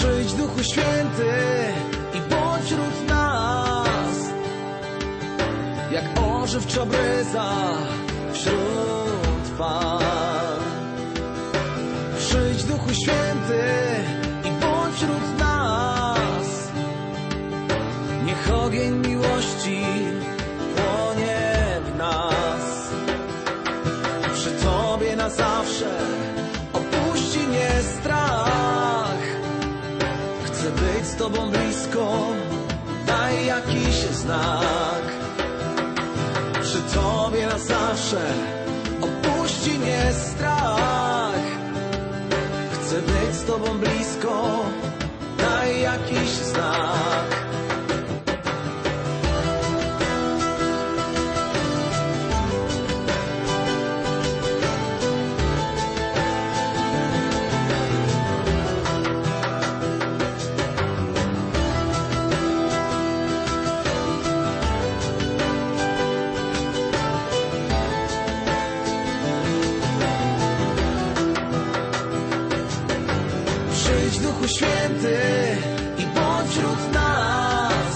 Przyjdź Duchu Święty i bądź wśród nas, jak orzeł czabryza wśród fal. Przyjdź Duchu Święty i bądź wśród nas, niech ogień miłości płonie w nas. Przy Tobie na zawsze opuści mnie strach. Chcę być z Tobą blisko, daj jakiś znak. Przy Tobie na zawsze opuści mnie strach. Chcę być z Tobą blisko, daj jakiś znak. Przyjdź Duchu Święty i bądź wśród nas,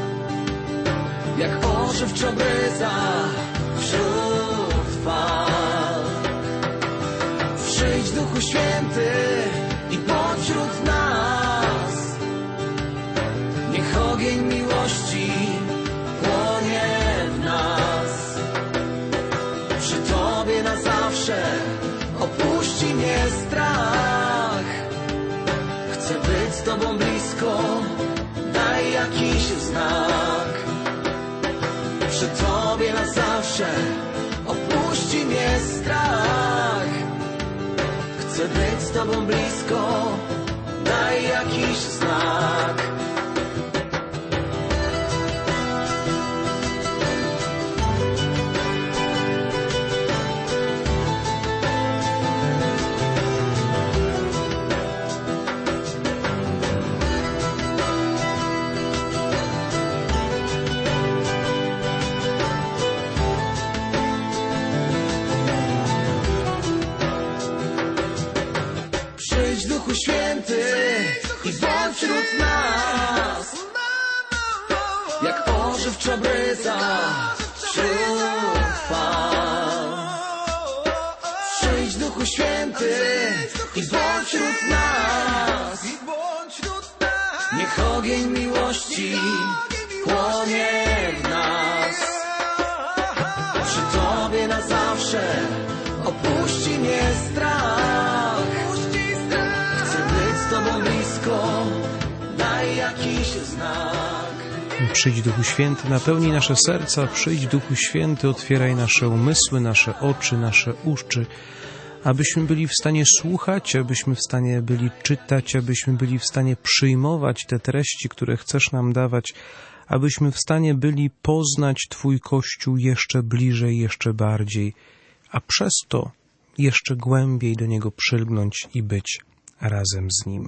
jak orzeł czabryza wśród fal. Przyjdź Duchu Święty i bądź wśród nas, niech ogień miłości płonie w nas. Przy Tobie na zawsze opuści mnie strach. Chcę być z Tobą blisko, daj jakiś znak. Przy Tobie na zawsze opuści mnie strach. Chcę być z Tobą blisko, daj jakiś znak. Przyjdź Duchu Święty i bądź wśród nas, jak orzeł czabryza wśród fal. Przyjdź Duchu Święty i bądź wśród nas, niech ogień miłości płonie w nas. Przy Tobie na zawsze opuści mnie strach. Z Tobą blisko, daj jakiś znak. Przyjdź Duchu Święty, napełnij nasze serca, przyjdź Duchu Święty, otwieraj nasze umysły, nasze oczy, nasze uszy, abyśmy byli w stanie słuchać, abyśmy w stanie byli czytać, abyśmy byli w stanie przyjmować te treści, które chcesz nam dawać, abyśmy w stanie byli poznać Twój Kościół jeszcze bliżej, jeszcze bardziej, a przez to jeszcze głębiej do niego przylgnąć i być razem z nim.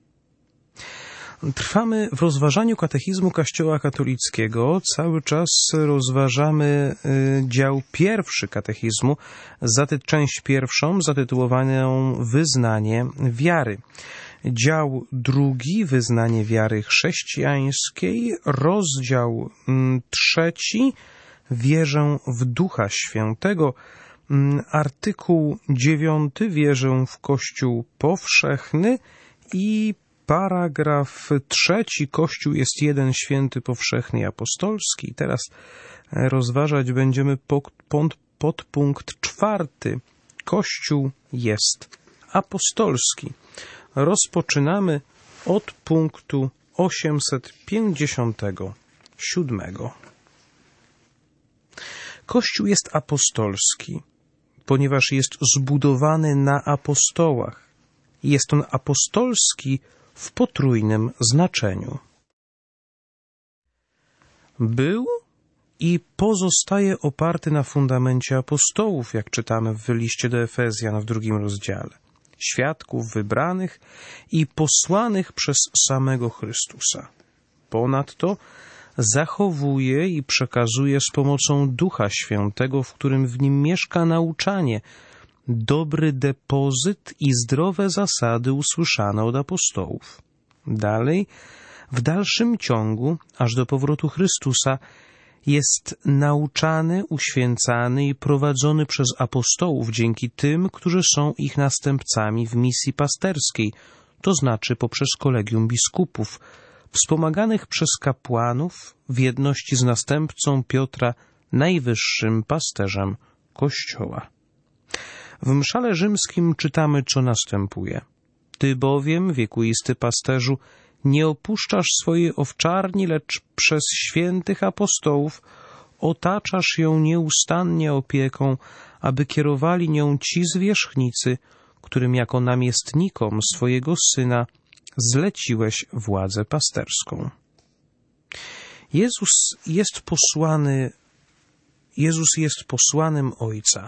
Trwamy w rozważaniu katechizmu Kościoła katolickiego. Cały czas rozważamy dział pierwszy katechizmu, część pierwszą zatytułowaną Wyznanie wiary. Dział drugi, Wyznanie wiary chrześcijańskiej, rozdział trzeci, Wierzę w Ducha Świętego, artykuł 9, Wierzę w Kościół powszechny i paragraf 3, Kościół jest jeden, święty, powszechny i apostolski. Teraz rozważać będziemy podpunkt 4. Kościół jest apostolski. Rozpoczynamy od punktu 857. Kościół jest apostolski, ponieważ jest zbudowany na apostołach. Jest on apostolski w potrójnym znaczeniu. Był i pozostaje oparty na fundamencie apostołów, jak czytamy w liście do Efezjan w 2 rozdziale. Świadków wybranych i posłanych przez samego Chrystusa. Ponadto zachowuje i przekazuje z pomocą Ducha Świętego, w którym w nim mieszka nauczanie, dobry depozyt i zdrowe zasady usłyszane od apostołów. Dalej, w dalszym ciągu, aż do powrotu Chrystusa, jest nauczany, uświęcany i prowadzony przez apostołów dzięki tym, którzy są ich następcami w misji pasterskiej, to znaczy poprzez kolegium biskupów, wspomaganych przez kapłanów w jedności z następcą Piotra, najwyższym pasterzem Kościoła. W mszale rzymskim czytamy, co następuje. Ty bowiem, wiekuisty pasterzu, nie opuszczasz swojej owczarni, lecz przez świętych apostołów otaczasz ją nieustannie opieką, aby kierowali nią ci zwierzchnicy, którym jako namiestnikom swojego Syna zleciłeś władzę pasterską. Jezus jest posłanym Ojca.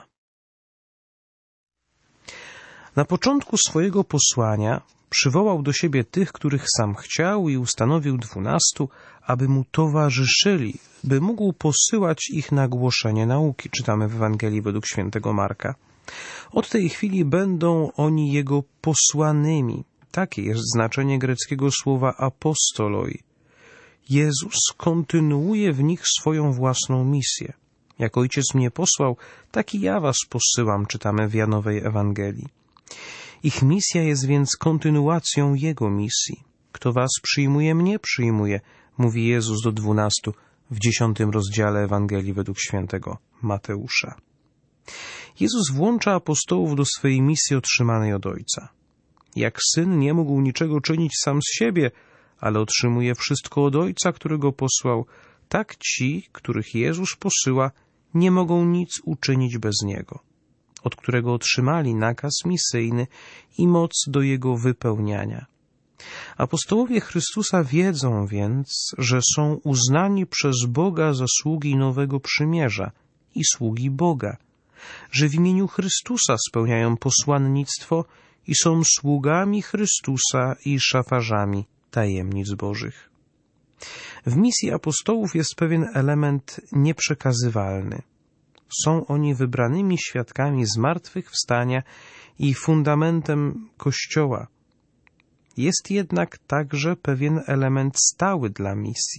Na początku swojego posłania przywołał do siebie tych, których sam chciał i ustanowił 12, aby mu towarzyszyli, by mógł posyłać ich na głoszenie nauki. Czytamy w Ewangelii według świętego Marka. Od tej chwili będą oni jego posłanymi. Takie jest znaczenie greckiego słowa apostoloi. Jezus kontynuuje w nich swoją własną misję. Jak Ojciec mnie posłał, tak i ja was posyłam, czytamy w Janowej Ewangelii. Ich misja jest więc kontynuacją Jego misji. Kto was przyjmuje, mnie przyjmuje, mówi Jezus do 12 w 10 rozdziale Ewangelii według świętego Mateusza. Jezus włącza apostołów do swej misji otrzymanej od Ojca. Jak Syn nie mógł niczego czynić sam z siebie, ale otrzymuje wszystko od Ojca, który go posłał, tak ci, których Jezus posyła, nie mogą nic uczynić bez Niego, od którego otrzymali nakaz misyjny i moc do jego wypełniania. Apostołowie Chrystusa wiedzą więc, że są uznani przez Boga za sługi nowego przymierza i sługi Boga, że w imieniu Chrystusa spełniają posłannictwo i są sługami Chrystusa i szafarzami tajemnic Bożych. W misji apostołów jest pewien element nieprzekazywalny. Są oni wybranymi świadkami zmartwychwstania i fundamentem Kościoła. Jest jednak także pewien element stały dla misji.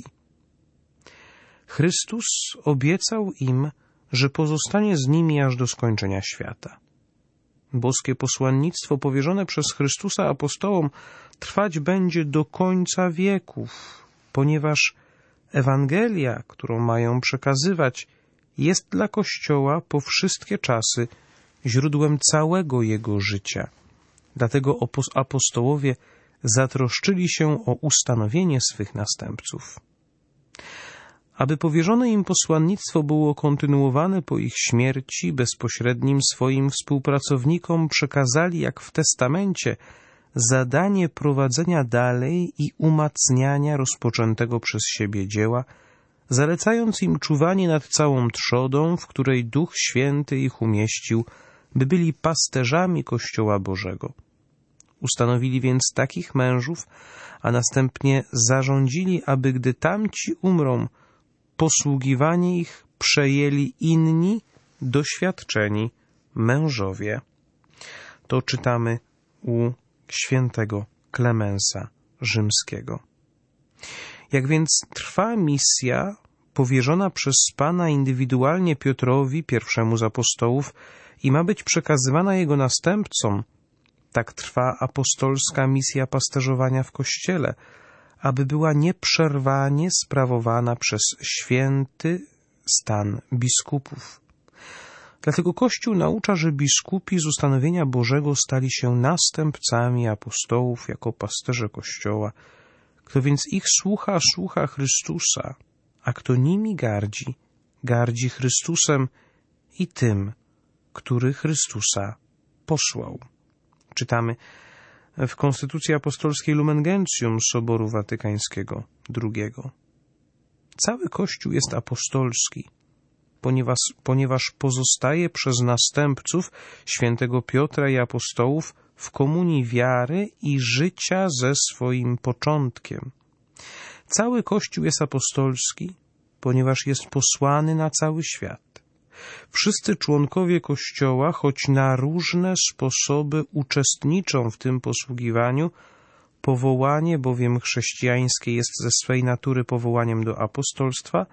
Chrystus obiecał im, że pozostanie z nimi aż do skończenia świata. Boskie posłannictwo powierzone przez Chrystusa apostołom trwać będzie do końca wieków, ponieważ Ewangelia, którą mają przekazywać, jest dla Kościoła po wszystkie czasy źródłem całego jego życia. Dlatego apostołowie zatroszczyli się o ustanowienie swych następców. Aby powierzone im posłannictwo było kontynuowane po ich śmierci, bezpośrednim swoim współpracownikom przekazali, jak w testamencie, zadanie prowadzenia dalej i umacniania rozpoczętego przez siebie dzieła, zalecając im czuwanie nad całą trzodą, w której Duch Święty ich umieścił, by byli pasterzami Kościoła Bożego. Ustanowili więc takich mężów, a następnie zarządzili, aby gdy tamci umrą, posługiwanie ich przejęli inni, doświadczeni mężowie. To czytamy u świętego Klemensa Rzymskiego. Jak więc trwa misja powierzona przez Pana indywidualnie Piotrowi, pierwszemu z apostołów, i ma być przekazywana jego następcom, tak trwa apostolska misja pasterzowania w Kościele, aby była nieprzerwanie sprawowana przez święty stan biskupów. Dlatego Kościół naucza, że biskupi z ustanowienia Bożego stali się następcami apostołów jako pasterze Kościoła. Kto więc ich słucha, słucha Chrystusa, a kto nimi gardzi, gardzi Chrystusem i tym, który Chrystusa posłał. Czytamy w Konstytucji Apostolskiej Lumen Gentium Soboru Watykańskiego II. Cały Kościół jest apostolski, ponieważ pozostaje przez następców świętego Piotra i apostołów w komunii wiary i życia ze swoim początkiem. Cały Kościół jest apostolski, ponieważ jest posłany na cały świat. Wszyscy członkowie Kościoła, choć na różne sposoby uczestniczą w tym posługiwaniu, powołanie, bowiem chrześcijańskie jest ze swej natury powołaniem do apostolstwa.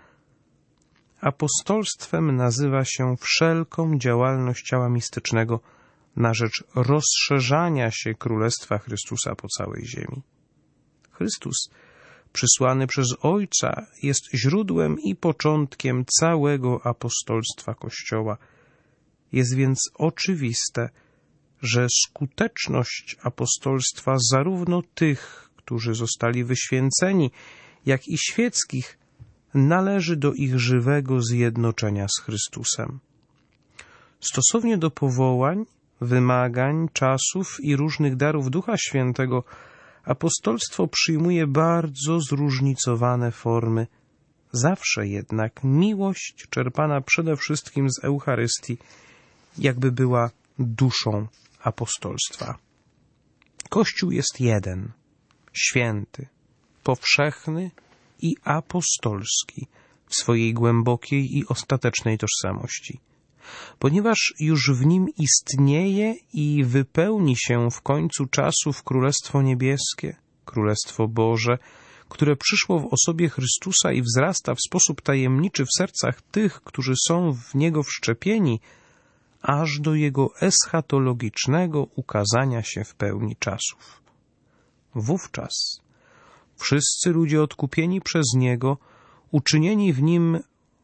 Apostolstwem nazywa się wszelką działalność ciała mistycznego na rzecz rozszerzania się Królestwa Chrystusa po całej ziemi. Chrystus, przysłany przez Ojca, jest źródłem i początkiem całego apostolstwa Kościoła. Jest więc oczywiste, że skuteczność apostolstwa zarówno tych, którzy zostali wyświęceni, jak i świeckich, należy do ich żywego zjednoczenia z Chrystusem. Stosownie do powołań, wymagań, czasów i różnych darów Ducha Świętego, apostolstwo przyjmuje bardzo zróżnicowane formy. Zawsze jednak miłość czerpana przede wszystkim z Eucharystii jakby była duszą apostolstwa. Kościół jest jeden, święty, powszechny i apostolski w swojej głębokiej i ostatecznej tożsamości. Ponieważ już w nim istnieje i wypełni się w końcu czasów Królestwo Niebieskie, Królestwo Boże, które przyszło w osobie Chrystusa i wzrasta w sposób tajemniczy w sercach tych, którzy są w Niego wszczepieni, aż do Jego eschatologicznego ukazania się w pełni czasów. Wówczas wszyscy ludzie odkupieni przez Niego, uczynieni w Nim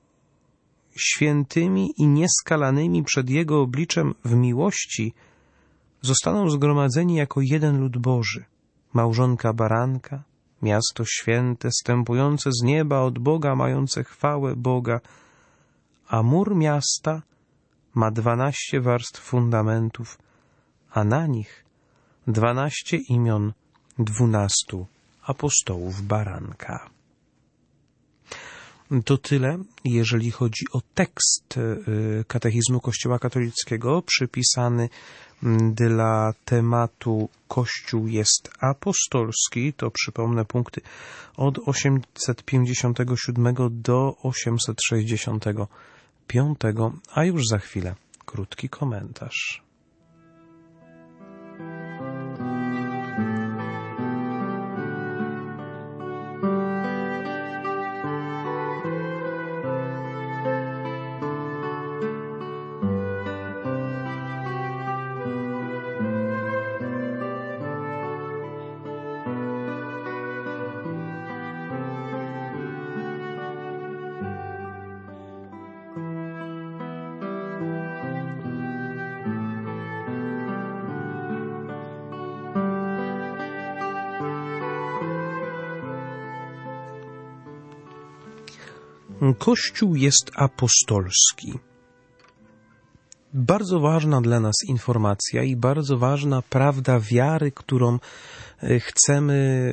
świętymi i nieskalanymi przed Jego obliczem w miłości, zostaną zgromadzeni jako jeden lud Boży, małżonka baranka, miasto święte, stępujące z nieba od Boga, mające chwałę Boga, a mur miasta ma 12 warstw fundamentów, a na nich 12 imion 12 apostołów baranka. To tyle, jeżeli chodzi o tekst katechizmu Kościoła katolickiego przypisany dla tematu Kościół jest apostolski. To przypomnę punkty od 857 do 865, a już za chwilę krótki komentarz. Kościół jest apostolski. Bardzo ważna dla nas informacja i bardzo ważna prawda wiary, którą chcemy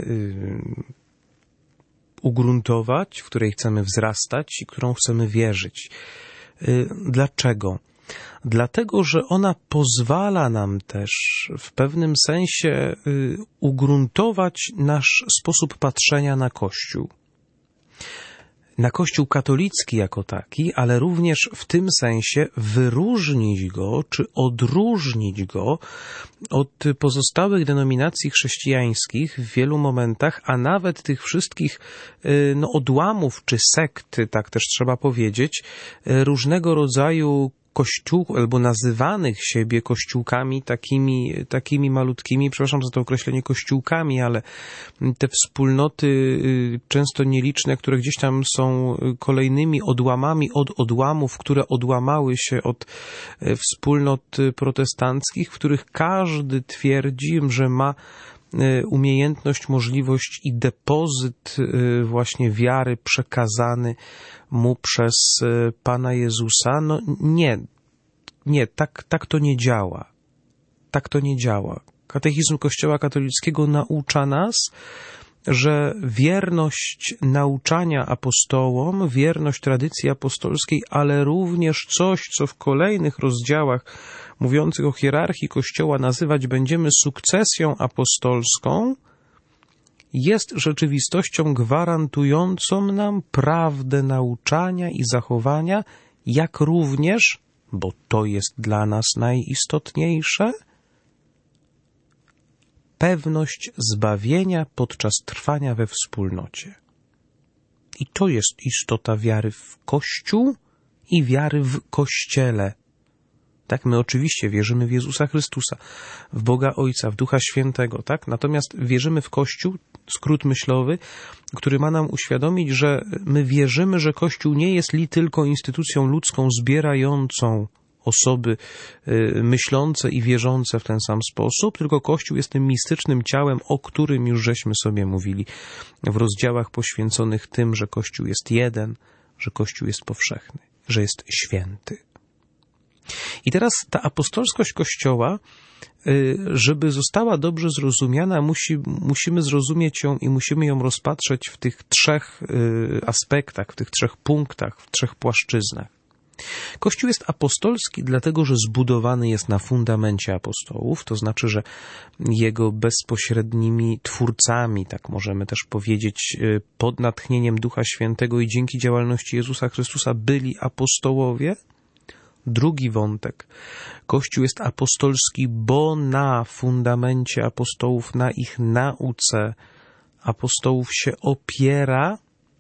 ugruntować, w której chcemy wzrastać i którą chcemy wierzyć. Dlaczego? Dlatego, że ona pozwala nam też w pewnym sensie ugruntować nasz sposób patrzenia na Kościół. Na Kościół katolicki jako taki, ale również w tym sensie wyróżnić go, czy odróżnić go od pozostałych denominacji chrześcijańskich w wielu momentach, a nawet tych wszystkich odłamów czy sekt, tak też trzeba powiedzieć, różnego rodzaju kościół, albo nazywanych siebie kościółkami takimi malutkimi, przepraszam za to określenie kościółkami, ale te wspólnoty często nieliczne, które gdzieś tam są kolejnymi odłamami od odłamów, które odłamały się od wspólnot protestanckich, w których każdy twierdzi, że ma umiejętność, możliwość i depozyt właśnie wiary przekazany mu przez Pana Jezusa. No nie, tak to nie działa. Tak to nie działa. Katechizm Kościoła katolickiego naucza nas, że wierność nauczania apostołom, wierność tradycji apostolskiej, ale również coś, co w kolejnych rozdziałach mówiących o hierarchii Kościoła nazywać będziemy sukcesją apostolską, jest rzeczywistością gwarantującą nam prawdę nauczania i zachowania, jak również, bo to jest dla nas najistotniejsze, pewność zbawienia podczas trwania we wspólnocie. I to jest istota wiary w Kościół i wiary w Kościele. Tak, my oczywiście wierzymy w Jezusa Chrystusa, w Boga Ojca, w Ducha Świętego, tak? Natomiast wierzymy w Kościół, skrót myślowy, który ma nam uświadomić, że my wierzymy, że Kościół nie jest tylko instytucją ludzką zbierającą osoby myślące i wierzące w ten sam sposób, tylko Kościół jest tym mistycznym ciałem, o którym już żeśmy sobie mówili w rozdziałach poświęconych tym, że Kościół jest jeden, że Kościół jest powszechny, że jest święty. I teraz ta apostolskość Kościoła, żeby została dobrze zrozumiana, musimy zrozumieć ją i musimy ją rozpatrzeć w tych trzech aspektach, w tych trzech punktach, w trzech płaszczyznach. Kościół jest apostolski dlatego, że zbudowany jest na fundamencie apostołów, to znaczy, że jego bezpośrednimi twórcami, tak możemy też powiedzieć, pod natchnieniem Ducha Świętego i dzięki działalności Jezusa Chrystusa byli apostołowie. Drugi wątek. Kościół jest apostolski, bo na fundamencie apostołów, na ich nauce apostołów się opiera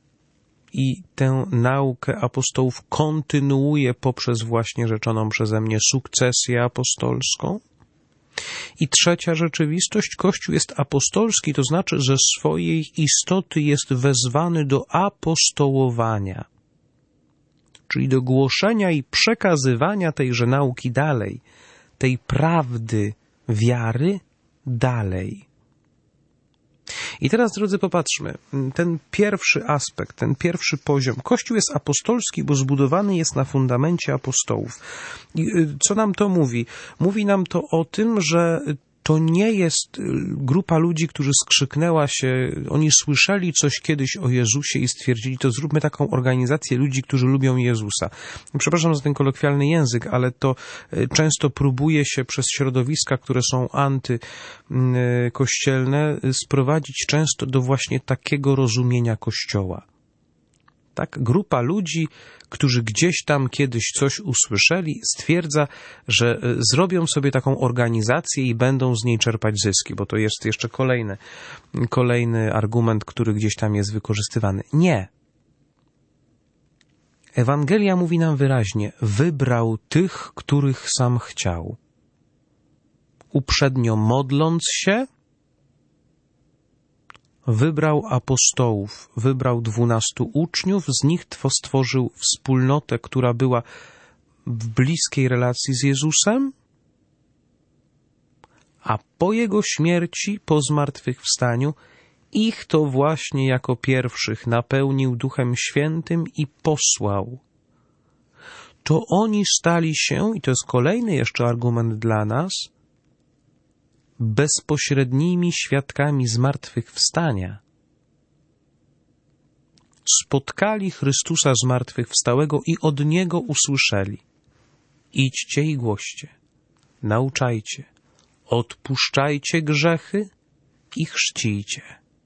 i tę naukę apostołów kontynuuje poprzez właśnie rzeczoną przeze mnie sukcesję apostolską. I trzecia rzeczywistość, Kościół jest apostolski, to znaczy, że ze swojej istoty jest wezwany do apostołowania, czyli do głoszenia i przekazywania tejże nauki dalej, tej prawdy wiary dalej. I teraz, drodzy, popatrzmy, ten pierwszy aspekt, ten pierwszy poziom. Kościół jest apostolski, bo zbudowany jest na fundamencie apostołów. I co nam to mówi? Mówi nam to o tym, że to nie jest grupa ludzi, którzy skrzyknęła się, oni słyszeli coś kiedyś o Jezusie i stwierdzili, to zróbmy taką organizację ludzi, którzy lubią Jezusa. Przepraszam za ten kolokwialny język, ale to często próbuje się przez środowiska, które są antykościelne, sprowadzić często do właśnie takiego rozumienia Kościoła. Tak, grupa ludzi, którzy gdzieś tam kiedyś coś usłyszeli, stwierdza, że zrobią sobie taką organizację i będą z niej czerpać zyski, bo to jest jeszcze kolejny argument, który gdzieś tam jest wykorzystywany. Nie. Ewangelia mówi nam wyraźnie, wybrał tych, których sam chciał. Uprzednio modląc się, wybrał apostołów, wybrał 12 uczniów, z nich stworzył wspólnotę, która była w bliskiej relacji z Jezusem, a po Jego śmierci, po zmartwychwstaniu, ich to właśnie jako pierwszych napełnił Duchem Świętym i posłał. To oni stali się, i to jest kolejny jeszcze argument dla nas, bezpośrednimi świadkami zmartwychwstania. Spotkali Chrystusa zmartwychwstałego i od Niego usłyszeli: idźcie i głoście, nauczajcie, odpuszczajcie grzechy i chrzcijcie.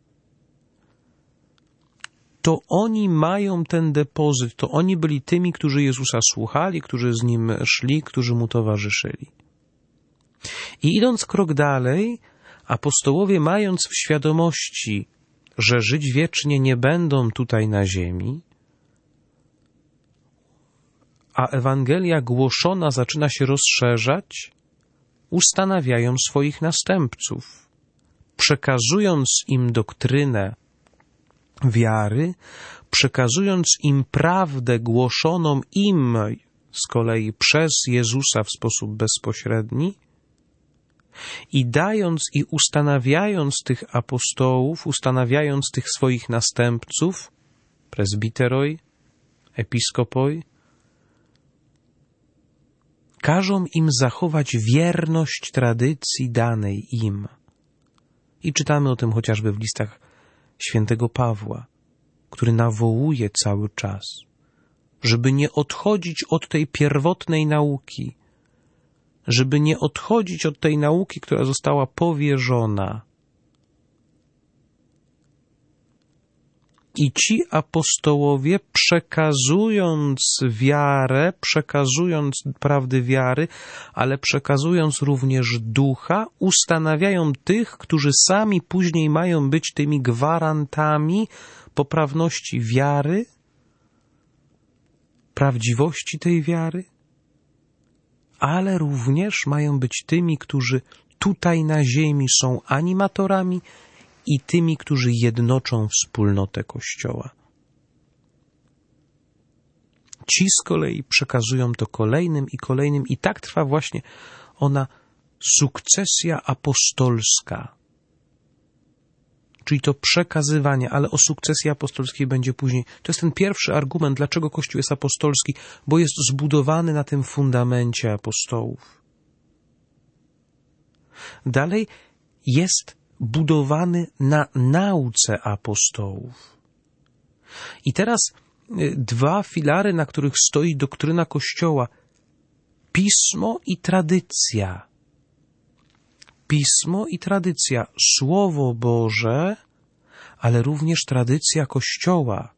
To oni mają ten depozyt, to oni byli tymi, którzy Jezusa słuchali, którzy z Nim szli, którzy Mu towarzyszyli. I idąc krok dalej, apostołowie, mając w świadomości, że żyć wiecznie nie będą tutaj na ziemi, a Ewangelia głoszona zaczyna się rozszerzać, ustanawiają swoich następców, przekazując im doktrynę wiary, przekazując im prawdę głoszoną im z kolei przez Jezusa w sposób bezpośredni, i dając i ustanawiając tych apostołów, ustanawiając tych swoich następców, presbiteroi, episkopoi, każą im zachować wierność tradycji danej im. I czytamy o tym chociażby w listach świętego Pawła, który nawołuje cały czas, żeby nie odchodzić od tej pierwotnej nauki, żeby nie odchodzić od tej nauki, która została powierzona. I ci apostołowie, przekazując wiarę, przekazując prawdy wiary, ale przekazując również ducha, ustanawiają tych, którzy sami później mają być tymi gwarantami poprawności wiary, prawdziwości tej wiary, ale również mają być tymi, którzy tutaj na ziemi są animatorami i tymi, którzy jednoczą wspólnotę Kościoła. Ci z kolei przekazują to kolejnym i kolejnym i tak trwa właśnie ona sukcesja apostolska, czyli to przekazywanie, ale o sukcesji apostolskiej będzie później. To jest ten pierwszy argument, dlaczego Kościół jest apostolski, bo jest zbudowany na tym fundamencie apostołów. Dalej jest budowany na nauce apostołów. I teraz dwa filary, na których stoi doktryna Kościoła. Pismo i tradycja. Pismo i tradycja. Słowo Boże, ale również tradycja Kościoła.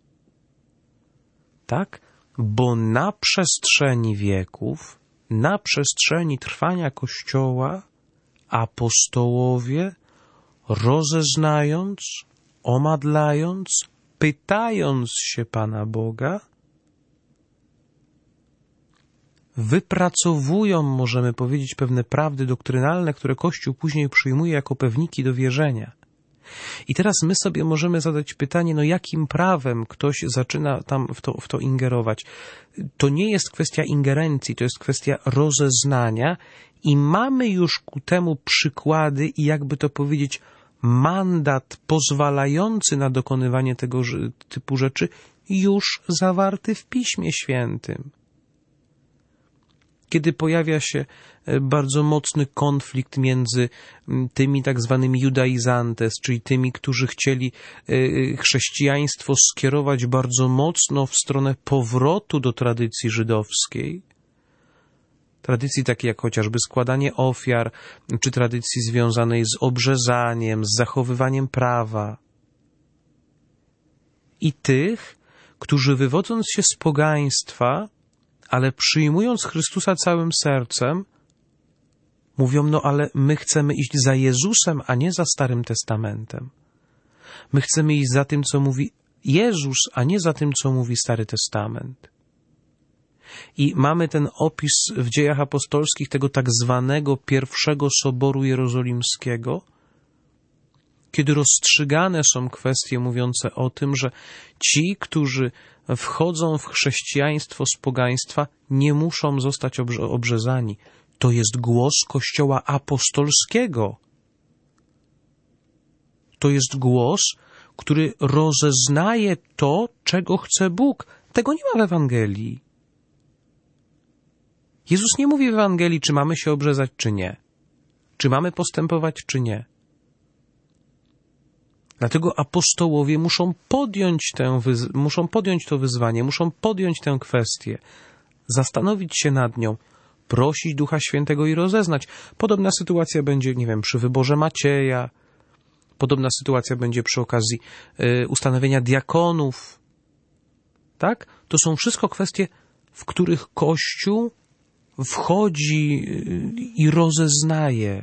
Tak? Bo na przestrzeni wieków, na przestrzeni trwania Kościoła, apostołowie, rozeznając, omadlając, pytając się Pana Boga, wypracowują, możemy powiedzieć, pewne prawdy doktrynalne, które Kościół później przyjmuje jako pewniki do wierzenia. I teraz my sobie możemy zadać pytanie, no jakim prawem ktoś zaczyna tam w to ingerować. To nie jest kwestia ingerencji, to jest kwestia rozeznania i mamy już ku temu przykłady i jakby to powiedzieć mandat pozwalający na dokonywanie tego typu rzeczy już zawarty w Piśmie Świętym. Kiedy pojawia się bardzo mocny konflikt między tymi tak zwanymi judaizantes, czyli tymi, którzy chcieli chrześcijaństwo skierować bardzo mocno w stronę powrotu do tradycji żydowskiej, tradycji takiej jak chociażby składanie ofiar, czy tradycji związanej z obrzezaniem, z zachowywaniem prawa. I tych, którzy wywodząc się z pogaństwa, ale przyjmując Chrystusa całym sercem, mówią, no ale my chcemy iść za Jezusem, a nie za Starym Testamentem. My chcemy iść za tym, co mówi Jezus, a nie za tym, co mówi Stary Testament. I mamy ten opis w Dziejach Apostolskich tego tak zwanego pierwszego Soboru Jerozolimskiego, kiedy rozstrzygane są kwestie mówiące o tym, że ci, którzy wchodzą w chrześcijaństwo z pogaństwa, nie muszą zostać obrzezani. To jest głos Kościoła apostolskiego. To jest głos, który rozeznaje to, czego chce Bóg. Tego nie ma w Ewangelii. Jezus nie mówi w Ewangelii, czy mamy się obrzezać, czy nie. Czy mamy postępować, czy nie. Dlatego apostołowie muszą podjąć to wyzwanie, muszą podjąć tę kwestię, zastanowić się nad nią, prosić Ducha Świętego i rozeznać. Podobna sytuacja będzie, nie wiem, przy wyborze Macieja, podobna sytuacja będzie przy okazji ustanowienia diakonów. Tak? To są wszystko kwestie, w których Kościół wchodzi i rozeznaje.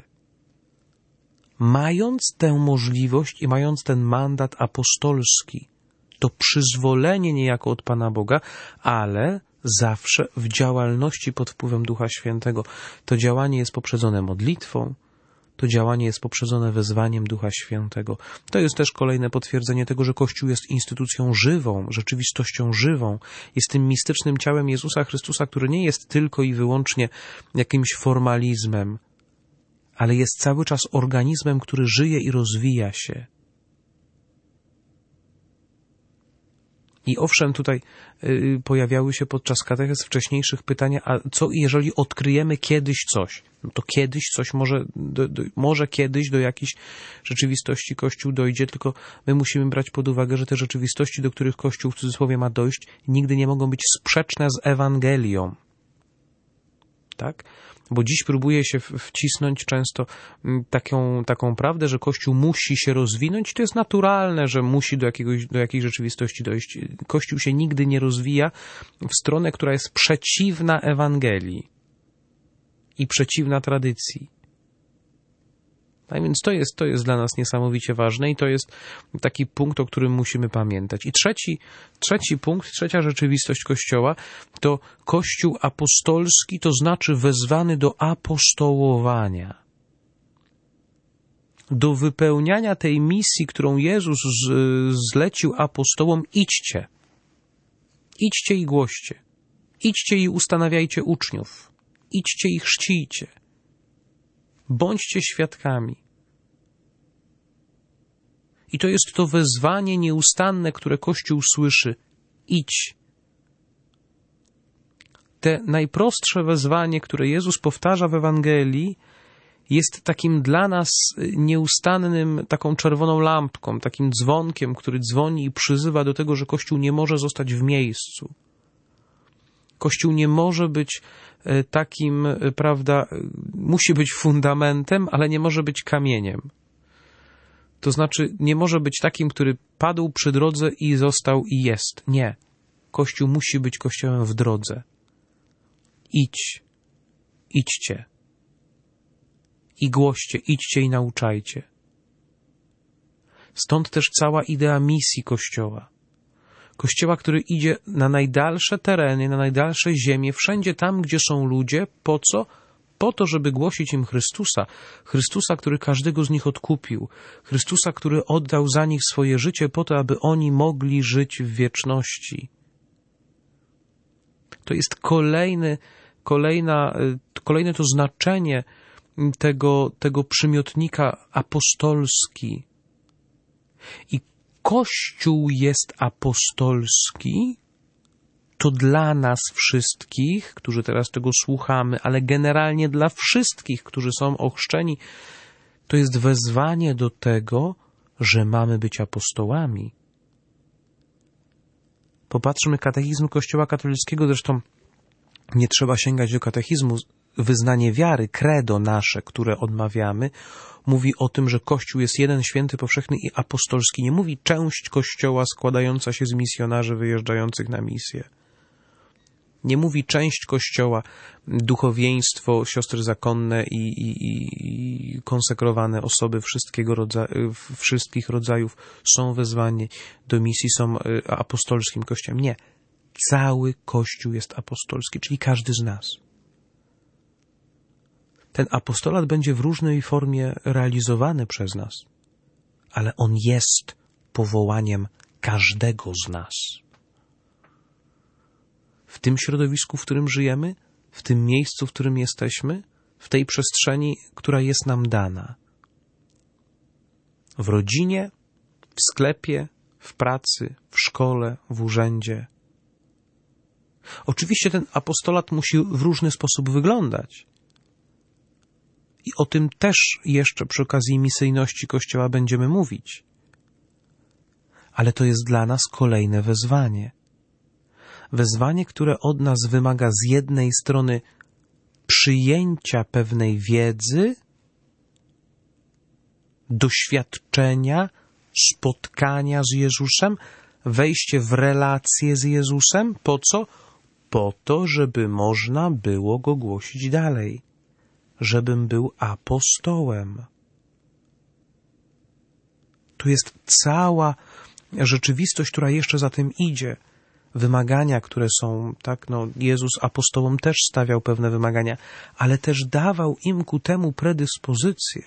Mając tę możliwość i mając ten mandat apostolski, to przyzwolenie niejako od Pana Boga, ale zawsze w działalności pod wpływem Ducha Świętego. To działanie jest poprzedzone modlitwą, to działanie jest poprzedzone wezwaniem Ducha Świętego. To jest też kolejne potwierdzenie tego, że Kościół jest instytucją żywą, rzeczywistością żywą. Jest tym mistycznym ciałem Jezusa Chrystusa, który nie jest tylko i wyłącznie jakimś formalizmem, ale jest cały czas organizmem, który żyje i rozwija się. I owszem, tutaj pojawiały się podczas katechez wcześniejszych pytania, a co jeżeli odkryjemy kiedyś coś? No to kiedyś coś może kiedyś do jakiejś rzeczywistości Kościół dojdzie, tylko my musimy brać pod uwagę, że te rzeczywistości, do których Kościół w cudzysłowie ma dojść, nigdy nie mogą być sprzeczne z Ewangelią. Tak? Bo dziś próbuje się wcisnąć często taką prawdę, że Kościół musi się rozwinąć. To jest naturalne, że musi do jakiejś rzeczywistości dojść. Kościół się nigdy nie rozwija w stronę, która jest przeciwna Ewangelii i przeciwna tradycji. A więc to jest dla nas niesamowicie ważne i to jest taki punkt, o którym musimy pamiętać. I trzeci punkt, trzecia rzeczywistość Kościoła to Kościół apostolski, to znaczy wezwany do apostołowania. Do wypełniania tej misji, którą Jezus zlecił apostołom, idźcie. Idźcie i głoście. Idźcie i ustanawiajcie uczniów. Idźcie i chrzcijcie. Bądźcie świadkami. I to jest to wezwanie nieustanne, które Kościół słyszy. Idź. Te najprostsze wezwanie, które Jezus powtarza w Ewangelii, jest takim dla nas nieustannym, taką czerwoną lampką, takim dzwonkiem, który dzwoni i przyzywa do tego, że Kościół nie może zostać w miejscu. Kościół nie może być takim, prawda, musi być fundamentem, ale nie może być kamieniem. To znaczy, nie może być takim, który padł przy drodze i został i jest. Nie. Kościół musi być kościołem w drodze. Idźcie. I głoście, idźcie i nauczajcie. Stąd też cała idea misji Kościoła. Kościoła, który idzie na najdalsze tereny, na najdalsze ziemie, wszędzie tam, gdzie są ludzie. Po co? Po to, żeby głosić im Chrystusa. Chrystusa, który każdego z nich odkupił. Chrystusa, który oddał za nich swoje życie po to, aby oni mogli żyć w wieczności. To jest kolejne to znaczenie tego przymiotnika apostolski. I Kościół jest apostolski, to dla nas wszystkich, którzy teraz tego słuchamy, ale generalnie dla wszystkich, którzy są ochrzczeni, to jest wezwanie do tego, że mamy być apostołami. Popatrzmy, katechizm Kościoła katolickiego, zresztą nie trzeba sięgać do katechizmu, wyznanie wiary, credo nasze, które odmawiamy, mówi o tym, że Kościół jest jeden, święty, powszechny i apostolski. Nie mówi część Kościoła składająca się z misjonarzy wyjeżdżających na misję. Nie mówi część Kościoła, duchowieństwo, siostry zakonne i konsekrowane osoby wszystkich rodzajów są wezwani do misji, są apostolskim Kościołem. Nie. Cały Kościół jest apostolski, czyli każdy z nas. Ten apostolat będzie w różnej formie realizowany przez nas, ale on jest powołaniem każdego z nas. W tym środowisku, w którym żyjemy, w tym miejscu, w którym jesteśmy, w tej przestrzeni, która jest nam dana. W rodzinie, w sklepie, w pracy, w szkole, w urzędzie. Oczywiście ten apostolat musi w różny sposób wyglądać. I o tym też jeszcze przy okazji misyjności Kościoła będziemy mówić. Ale to jest dla nas kolejne wezwanie. Wezwanie, które od nas wymaga z jednej strony przyjęcia pewnej wiedzy, doświadczenia, spotkania z Jezusem, wejście w relację z Jezusem. Po co? Po to, żeby można było Go głosić dalej. Żebym był apostołem. Tu jest cała rzeczywistość, która jeszcze za tym idzie. Wymagania, które są, tak, Jezus apostołom też stawiał pewne wymagania, ale też dawał im ku temu predyspozycję.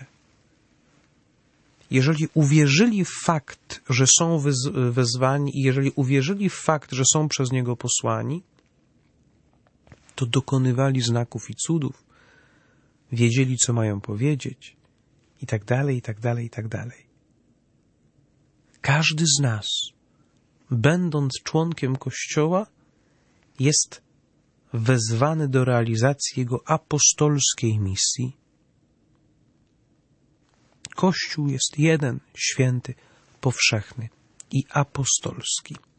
Jeżeli uwierzyli w fakt, że są wezwani i jeżeli uwierzyli w fakt, że są przez Niego posłani, to dokonywali znaków i cudów, wiedzieli, co mają powiedzieć i tak dalej, i tak dalej, i tak dalej. Każdy z nas, będąc członkiem Kościoła, jest wezwany do realizacji jego apostolskiej misji. Kościół jest jeden, święty, powszechny i apostolski.